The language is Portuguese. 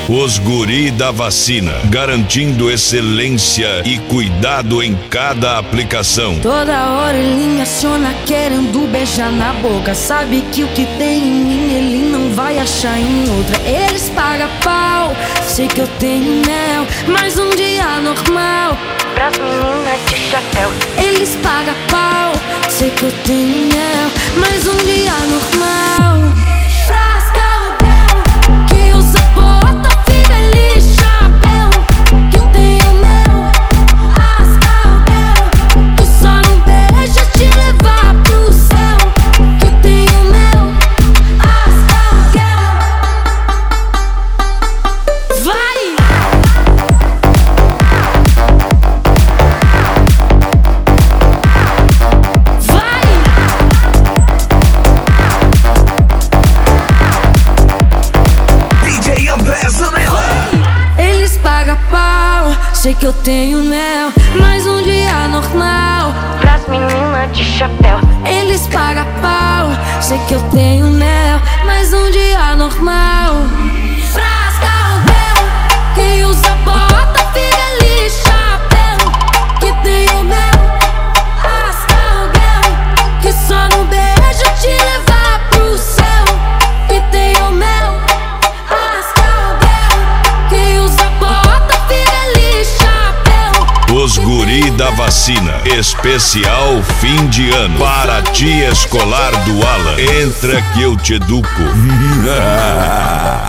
Os guri da vacina, garantindo excelência e cuidado em cada aplicação. Toda hora ele me aciona querendo beijar na boca. Sabe que o que tem em mim ele não vai achar em outra. Eles pagam pau, sei que eu tenho mel, mas um dia normal pras meninas de chapéu. Eles pagam pau, sei que eu tenho mel, mas um dia normal. Frasca que usa bota, fibeli, chapéu. Que eu tenho mel, ascalbel, que só não beija te levar pro céu. Que eu tenho mel, ascalbel. Vai! Eles pagam pau, sei que eu tenho mel, mas um dia normal pras meninas de chapéu. Eles pagam pau, sei que eu tenho mel, mas um dia normal. Frasca o véu, que usa bota, fibeli, chapéu. Que tenho mel, ascalbel, que só no beijo te levar pro céu. Que tenho mel, os guri da vacina, especial fim de ano, para tia escolar do Alan. Entra que eu te educo.